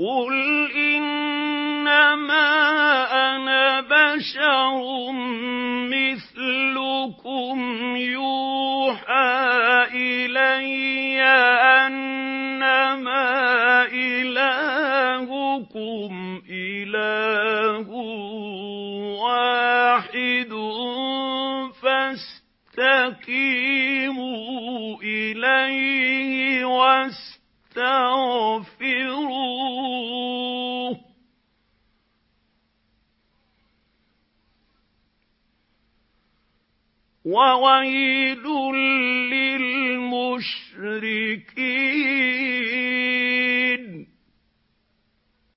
قُلْ إِنَّمَا أَنَا بَشَرٌ مِثْلُكُمْ يُوحَىٰ إِلَيَّ أَنَّمَا إِلَٰهُكُمْ إِلَٰهٌ وَاحِدٌ فَاسْتَقِيمُوا إِلَيْهِ وَاسْتَغْفِرُوهُ ۗ وَوَيْلٌ لِّلْمُشْرِكِينَ